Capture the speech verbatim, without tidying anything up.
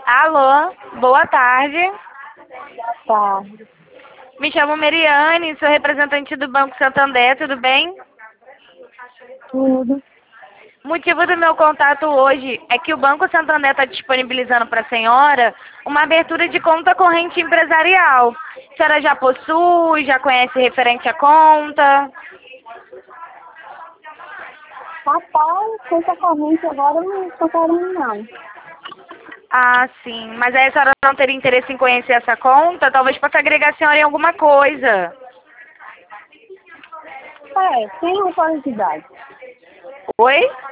Alô, boa tarde. Tá, Me chamo Meriane, sou representante do Banco Santander, tudo bem? tudo. O motivo do meu contato hoje é que o Banco Santander está disponibilizando para a senhora uma abertura de conta corrente empresarial. A senhora já possui, já conhece referente à conta? Rapaz, conta corrente agora eu não estou querendo não. Ah, sim. Mas aí a senhora não teria interesse em conhecer essa conta? Talvez possa agregar a senhora em alguma coisa. É, tem uma curiosidade. Oi?